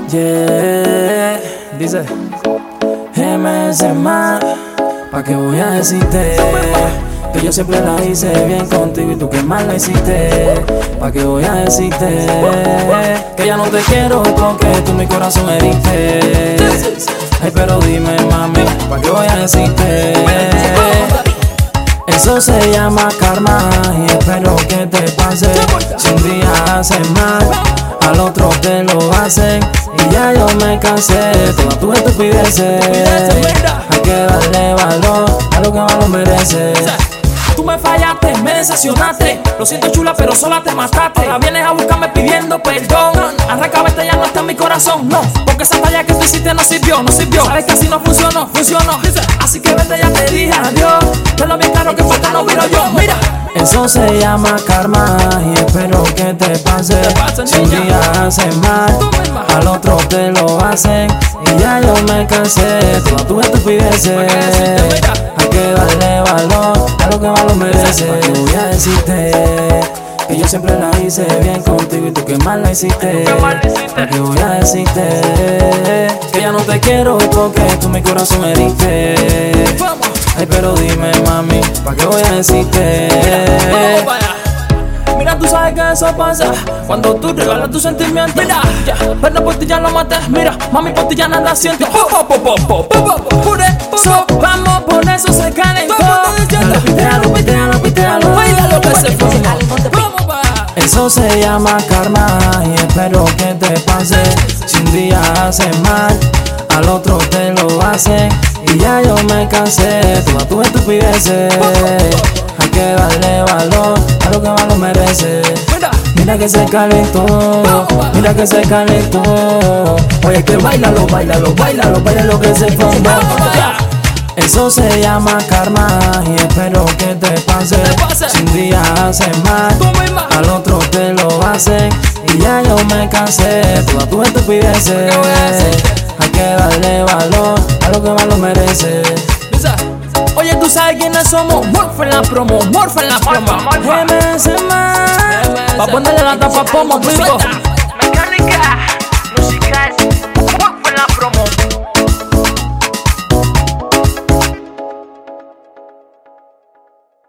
Yeah, dice MS más, pa' que voy a decirte que yo siempre la hice bien contigo y tú que mal la hiciste. Pa' que voy a decirte que ya no te quiero porque tú mi corazón heriste. Ay, pero dime mami, pa' que voy a decirte eso se llama karma y espero que te pase. Si un día haces mal, al otro te lo hacen y ya yo me cansé. Todas tus estupideces, hay que darle valor a lo que valor merece. Tú me fallaste, me decepcionaste. Lo siento chula, pero sola te mataste. Ahora vienes a buscarme pidiendo perdón. Arranca, vete, ya no está en mi corazón, no. Porque esa talla que tú hiciste no sirvió, no sirvió. Sabes que así no funcionó. Así que vete, ya te dije adiós. Tenlo bien claro que falta no viro yo, mira. Eso se llama karma y espero que te pase. Si un día haces mal, al otro te lo hacen y ya yo me cansé. Todas tus estupideces, hay que darle valor a lo que valor merece. Pa' que voy a decirte que yo siempre la hice bien contigo y tú que mal la hiciste. Pa' que voy a decirte que ya no te quiero porque tú mi corazón heriste. Ay, pero dime mami, pa' que voy a decirte. Mira, tú sabes que eso pasa cuando tú regalas tus sentimientos. Mira, ya, pero por ti ya lo maté. Mira, mami, por ti ya nada siento. Por eso, vamos, por eso se calentó. Pitealo, baila lo que se forma. Eso se llama karma y espero que te pase. Si un día haces mal, al otro te lo hacen y ya yo me cansé. Todas tus estupideces, hay que darle valor a lo que valor merece. Mira que se calentó, mira que se calentó. Oye, que bailalo que se formó. Eso se llama karma y espero que te pase. Si un día haces mal, al otro te lo hacen y ya yo me cansé. Todas tus estupideces, hay que darle valor a lo que valor merece. Oye, tú sabes quiénes somos. Morfa en la promo. MS más, Pa' ponerle la tapa a pomo, pico.